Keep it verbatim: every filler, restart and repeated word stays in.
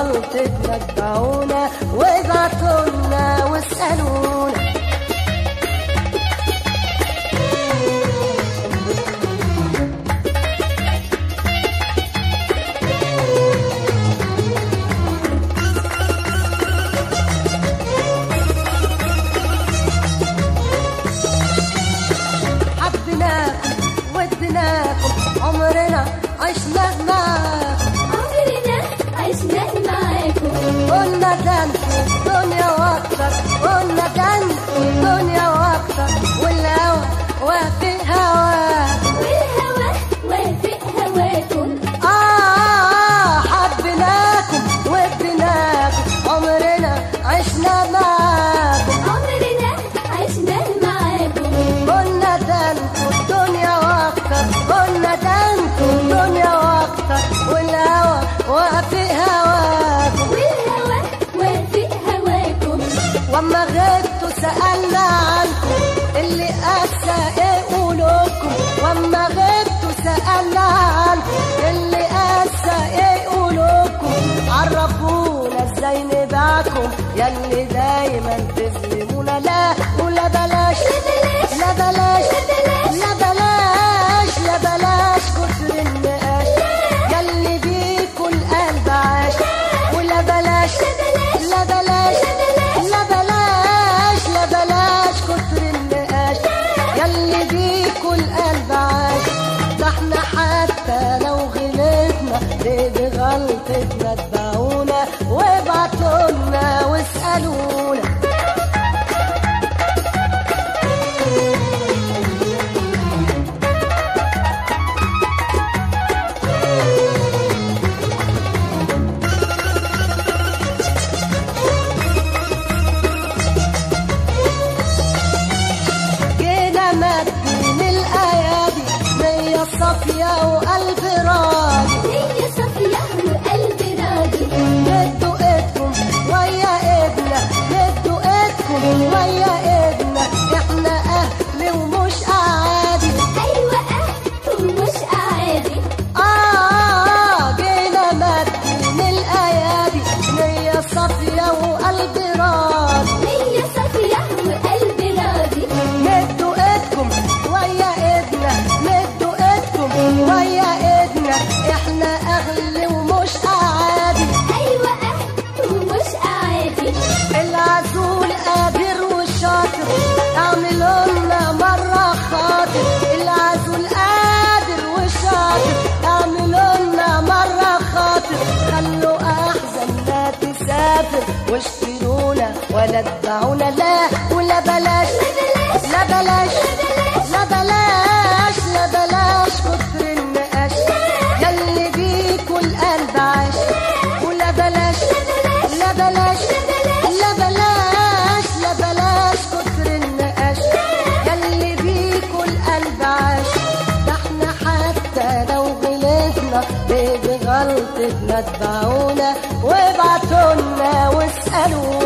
بغلطتنا اتبعونا وابعتولنا واسألونا. عمرنا عشنا معاكم عمرنا عشنا معاكم قلنا ده انتوا دنيا واكتر قلنا ده انتوا دنيا واكتر والهوى وافق هواكم والهوى وافق هواكم. آه حبيناكم واديناكم عمرنا عشنا معاكم عمرنا عشنا معاكم قلنا ده انتوا الدنيا واكتر قلنا ده انتوا الدنيا واكتر والهوى وافق هواكم والهوى وافق هواكم. واما غبتوا سألنا عنكم اللي قاسى ايه قولوكم واما غبتوا سألنا عنكم اللي قاسى ايه قولوكم عرفونا ازاي نبعكم ياللي دايما تظلمونا. لا ولا بلاش لا بلاش لا بلاش لا بلاش كتر النقاش ياللي بيكوا القلب عاش. ولا بلاش لا بلاش لا بلاش لا بلاش كتر النقاش ياللي بيكوا القلب عاش. ده احنا حتى لو غلطنا ليه بغلطتنا اتبعونا وابعتولنا واسألونا. صافية وقلب راضي هي صافية وقلب راضي مدوا ايدكم ويا ايدنا مدوا ايدكم ويا ايدنا احنا اهل ومش اعادي. ايوه اهل ومش اعادي. اه جينا مد من الايادي هي صافية وقلب راضي هي صافية وقلب راضي مدوا ايدكم ويا ايدنا مدوا ويا ايدنا احنا اهل ومش اعادي. ايوه اهل ومش اعادي. العزول قادر والشاطر اعملوا لنا مره خاطر العزول قادر والشاطر اعملوا لنا مره خاطر خلوا احزاننا تسافر واشترونا ولا اتبعونا. لا ولا بلاش لا بلاش لا بلاش لا بلاش كتر النقاش ياللي بيكوا القلب عاش. ولا بلاش لا بلاش لا بلاش لا بلاش كتر النقاش ياللي بيكوا القلب عاش. ده احنا حتى لو غلطنا بغلطتنا اتبعونا وابعتولنا واسألونا.